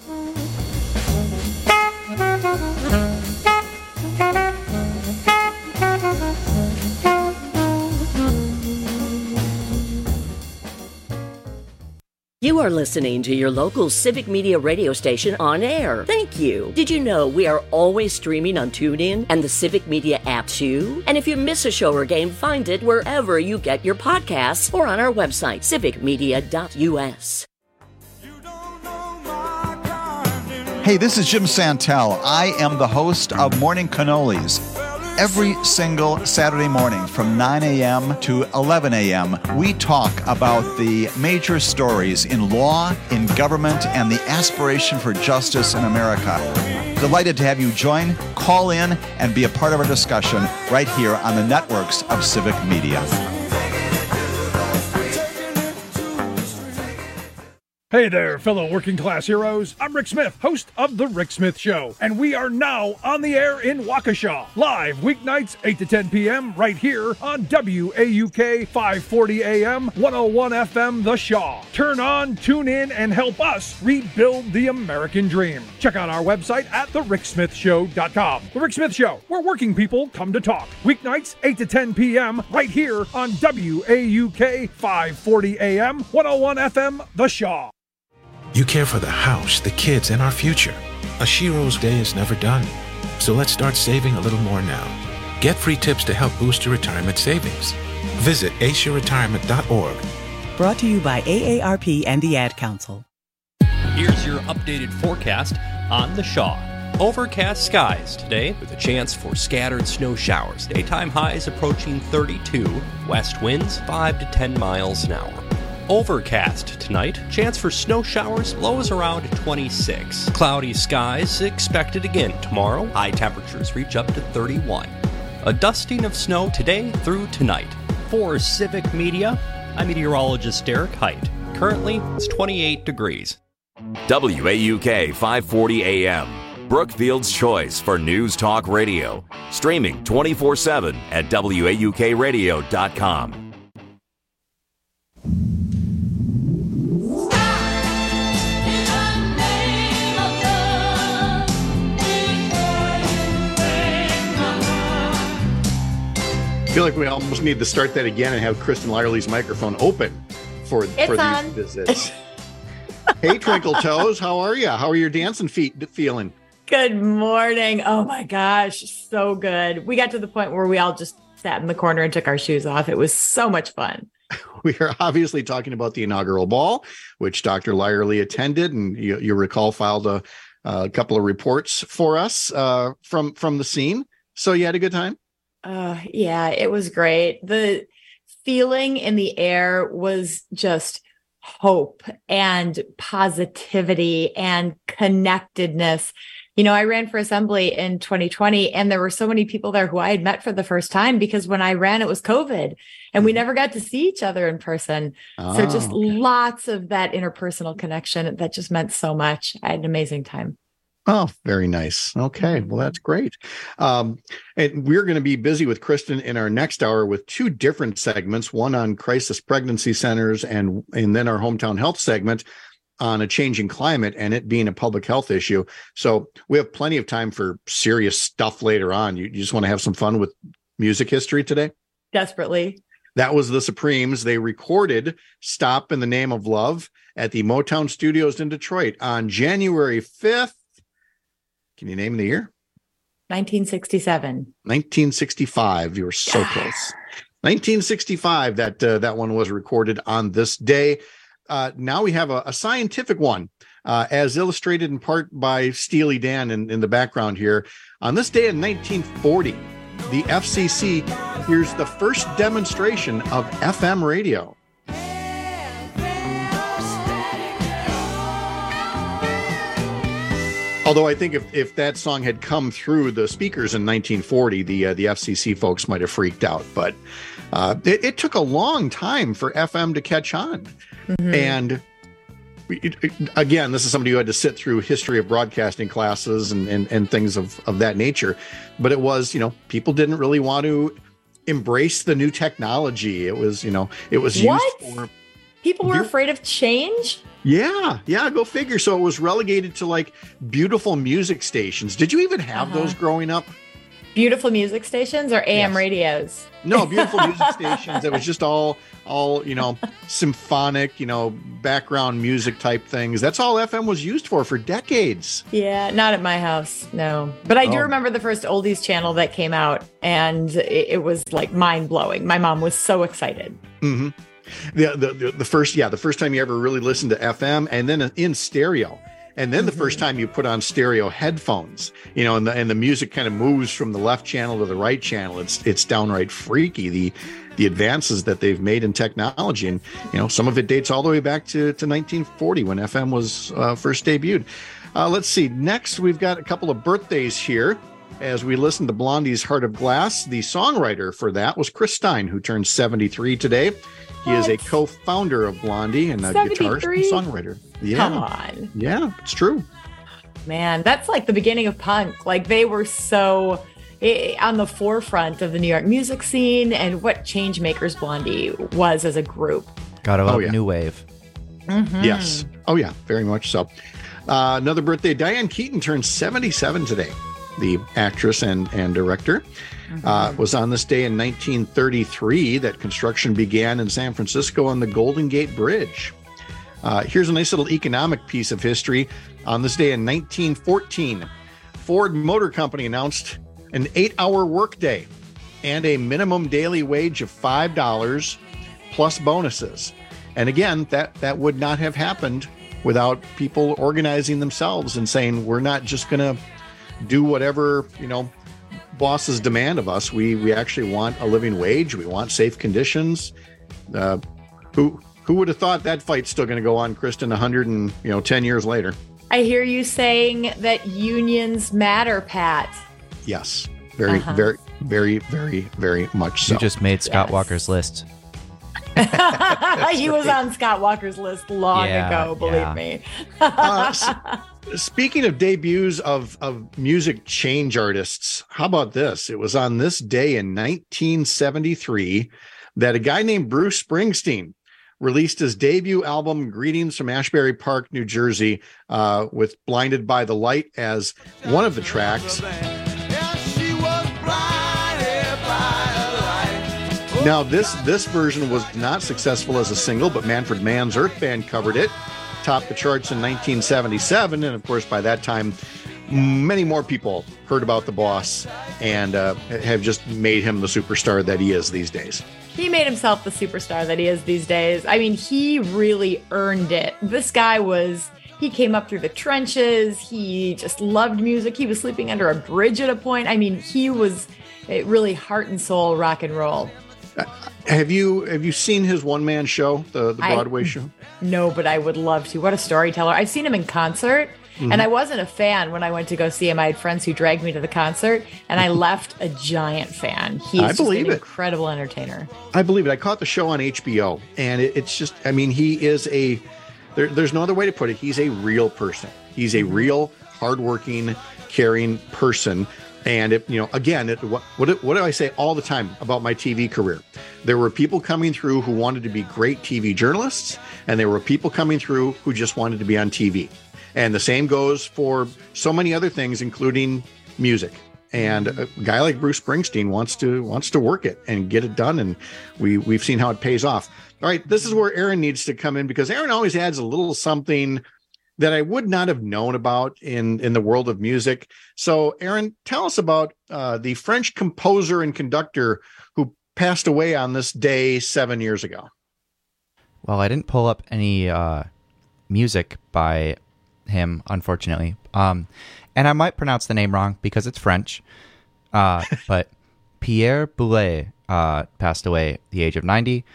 S2: You are listening to your local Civic Media radio station on air. Thank you. Did you know we are always streaming on TuneIn and the Civic Media app too? And if you miss a show or game, find it wherever you get your podcasts or on our website, civicmedia.us.
S5: Hey, this is Jim Santel. I am the host of Morning Cannolis. Every single Saturday morning from 9 a.m. to 11 a.m., we talk about the major stories in law, in government, and the aspiration for justice in America. Delighted to have you join, call in, and be a part of our discussion right here on the networks of Civic Media.
S6: Hey there, fellow working class heroes. I'm Rick Smith, host of The Rick Smith Show, and we are now on the air in Waukesha, live weeknights 8 to 10 p.m. right here on WAUK 540 AM, 101 FM The Shaw. Turn on, tune in, and help us rebuild the American dream. Check out our website at thericksmithshow.com. The Rick Smith Show, where working people come to talk. Weeknights 8 to 10 p.m. right here on WAUK 540 AM, 101 FM The Shaw.
S13: You care for the house, the kids, and our future. A Shiro's day is never done. So let's start saving a little more now. Get free tips to help boost your retirement savings. Visit aceyourretirement.org.
S1: Brought to you by AARP and the Ad Council.
S4: Here's your updated forecast on the Shaw. Overcast skies today with a chance for scattered snow showers. Daytime highs approaching 32. West winds 5 to 10 miles an hour. Overcast tonight. Chance for snow showers. Lows around 26. Cloudy skies expected again tomorrow. High temperatures reach up to 31. A dusting of snow today through tonight. For Civic Media, I'm meteorologist Derek Height. Currently, it's 28 degrees.
S7: WAUK 540 AM. Brookfield's choice for news talk radio. Streaming 24/7 at WAUKradio.com.
S23: I feel like we almost need to start that again and have Kristen Lyerly's microphone open for these visits. Hey, Twinkle Toes, how are you? How are your dancing feet feeling?
S14: Good morning. Oh my gosh, so good. We got to the point where we all just sat in the corner and took our shoes off. It was so much fun.
S23: We are obviously talking about the inaugural ball, which Dr. Lyerly attended, and you recall filed a couple of reports for us from the scene. So you had a good time?
S14: Yeah, it was great. The feeling in the air was just hope and positivity and connectedness. You know, I ran for assembly in 2020, and there were so many people there who I had met for the first time, because when I ran, it was COVID and we never got to see each other in person. So just lots of that interpersonal connection that just meant so much. I had an amazing time.
S23: Oh, very nice. Okay. Well, that's great. And we're going to be busy with Kristen in our next hour with two different segments, one on crisis pregnancy centers and then our hometown health segment on a changing climate and it being a public health issue. So we have plenty of time for serious stuff later on. You just want to have some fun with music history today?
S14: Desperately.
S23: That was the Supremes. They recorded Stop in the Name of Love at the Motown Studios in Detroit on January 5th. Can you name the year?
S14: 1967.
S23: 1965. You were so close. 1965. That one was recorded on this day. Now we have a scientific one, as illustrated in part by Steely Dan in the background here. On this day in 1940, the FCC hears the first demonstration of FM radio. Although I think if that song had come through the speakers in 1940, the FCC folks might have freaked out. But it took a long time for FM to catch on. Mm-hmm. And again, this is somebody who had to sit through history of broadcasting classes and things of that nature. But it was, people didn't really want to embrace the new technology. It was, it was used for...
S14: People were afraid of change?
S23: Yeah, go figure. So it was relegated to like beautiful music stations. Did you even have those growing up?
S14: Beautiful music stations or AM radios?
S23: No, beautiful music stations. It was just all symphonic, background music type things. That's all FM was used for decades.
S14: Yeah, not at my house, no. But I do remember the first oldies channel that came out, and it was like mind blowing. My mom was so excited. Mm-hmm.
S23: The first time you ever really listened to FM, and then in stereo, and then the first time you put on stereo headphones, and the music kind of moves from the left channel to the right channel. It's downright freaky, the advances that they've made in technology, and some of it dates all the way back to 1940 when FM was first debuted. Let's see. Next, we've got a couple of birthdays here. As we listen to Blondie's Heart of Glass, the songwriter for that was Chris Stein, who turned 73 today. He is a co-founder of Blondie and a guitarist and songwriter. Yeah.
S14: Come on.
S23: Yeah, it's true.
S14: Man, that's like the beginning of punk. Like they were so on the forefront of the New York music scene and what change makers Blondie was as a group.
S15: Got about new wave.
S14: Mm-hmm.
S23: Yes. Oh, yeah, very much so. Another birthday, Diane Keaton turned 77 today. The actress and director. Was on this day in 1933 that construction began in San Francisco on the Golden Gate Bridge. Here's a nice little economic piece of history. On this day in 1914, Ford Motor Company announced an 8-hour workday. and a minimum daily wage of $5 plus bonuses. And again, that would not have happened without people organizing themselves and saying, we're not just going to do whatever, bosses demand of us. We actually want a living wage. We want safe conditions. Who would have thought that fight's still going to go on, Kristen, 10 years later?
S14: I hear you saying that unions matter, Pat.
S23: Yes. Very, very, very, very, very much so.
S3: You just made Scott Walker's list.
S14: He was on Scott Walker's list long ago, believe me.
S23: Speaking of debuts of music change artists, how about this? It was on this day in 1973 that a guy named Bruce Springsteen released his debut album, Greetings from Ashbury Park, New Jersey, with Blinded by the Light as one of the tracks. Now, this version was not successful as a single, but Manfred Mann's Earth Band covered it, topped the charts in 1977, and of course, by that time, many more people heard about the boss and have just made him the superstar that he is these days.
S14: He made himself the superstar that he is these days. I mean, he really earned it. This guy he came up through the trenches. He just loved music. He was sleeping under a bridge at a point. I mean, he was really heart and soul rock and roll.
S23: Have you seen his one-man show, the Broadway show?
S14: No, but I would love to. What a storyteller. I've seen him in concert, and I wasn't a fan when I went to go see him. I had friends who dragged me to the concert, and I left a giant fan. He's just an incredible entertainer.
S23: I believe it. I caught the show on HBO, and it's just, I mean, he is there's no other way to put it. He's a real person. He's a real, hardworking, caring person. And what do I say all the time about my TV career? There were people coming through who wanted to be great TV journalists, and there were people coming through who just wanted to be on TV. And the same goes for so many other things, including music. And a guy like Bruce Springsteen wants to work it and get it done, and we've seen how it pays off. All right, this is where Aaron needs to come in, because Aaron always adds a little something that I would not have known about in the world of music. So, Aaron, tell us about the French composer and conductor who passed away on this day 7 years ago.
S3: Well, I didn't pull up any music by him, unfortunately. And I might pronounce the name wrong because it's French. But Pierre Boulez passed away at the age of 90.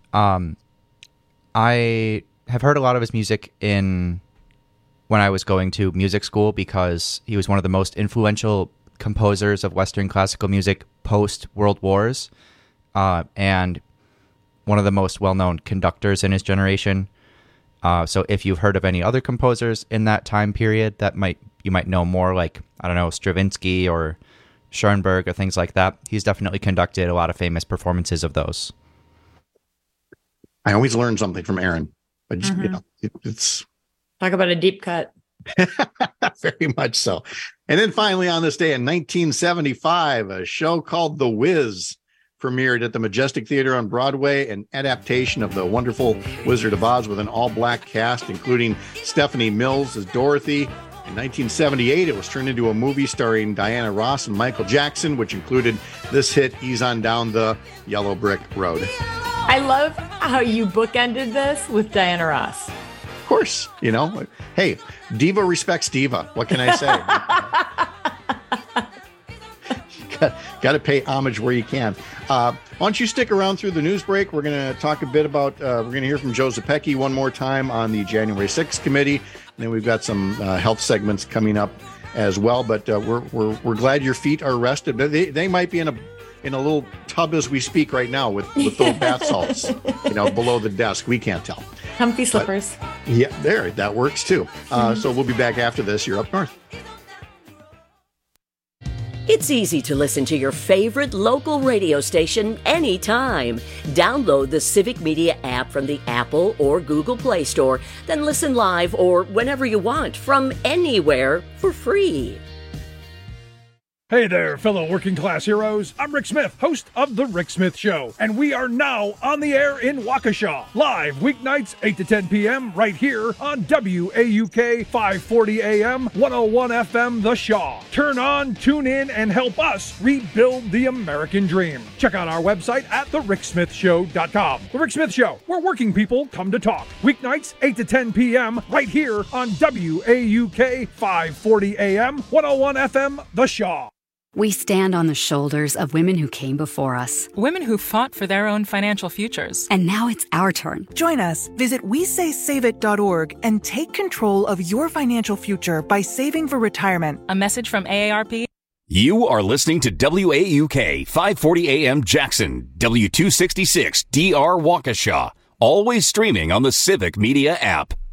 S3: I have heard a lot of his music when I was going to music school, because he was one of the most influential composers of Western classical music post-World Wars, and one of the most well-known conductors in his generation. So if you've heard of any other composers in that time period you might know more, like, I don't know, Stravinsky or Schoenberg or things like that, he's definitely conducted a lot of famous performances of those.
S23: I always learn something from Aaron, but it's...
S14: Talk about a deep cut.
S23: Very much so. And then finally on this day in 1975, a show called The Wiz premiered at the Majestic Theater on Broadway, an adaptation of The Wonderful Wizard of Oz with an all-black cast, including Stephanie Mills as Dorothy. In 1978, it was turned into a movie starring Diana Ross and Michael Jackson, which included this hit, Ease on Down the Yellow Brick Road.
S14: I love how you bookended this with Diana Ross.
S23: Of course, hey, diva respects diva. What can I say? Got to pay homage where you can. Why don't you stick around through the news break? We're going to talk a bit about, we're going to hear from Joe Zepecki one more time on the January 6th committee. And then we've got some health segments coming up as well. But we're glad your feet are rested. But they might be in a little tub as we speak right now with those bath salts, below the desk. We can't tell.
S14: Comfy slippers.
S23: That works too. So we'll be back after this. You're Up North.
S2: It's easy to listen to your favorite local radio station anytime. Download the Civic Media app from the Apple or Google Play Store, then listen live or whenever you want from anywhere for free.
S6: Hey there, fellow working class heroes. I'm Rick Smith, host of The Rick Smith Show, and we are now on the air in Waukesha, live weeknights 8 to 10 p.m. right here on WAUK 540 AM, 101 FM, The Shaw. Turn on, tune in, and help us rebuild the American dream. Check out our website at thericksmithshow.com. The Rick Smith Show, where working people come to talk. Weeknights 8 to 10 p.m. right here on WAUK 540 AM, 101 FM, The Shaw.
S8: We stand on the shoulders of women who came before us.
S9: Women who fought for their own financial futures.
S8: And now it's our turn.
S10: Join us. Visit WeSaySaveIt.org and take control of your financial future by saving for retirement.
S9: A message from AARP.
S12: You are listening to WAUK 540 AM Jackson, W266 DR Waukesha. Always streaming on the Civic Media app.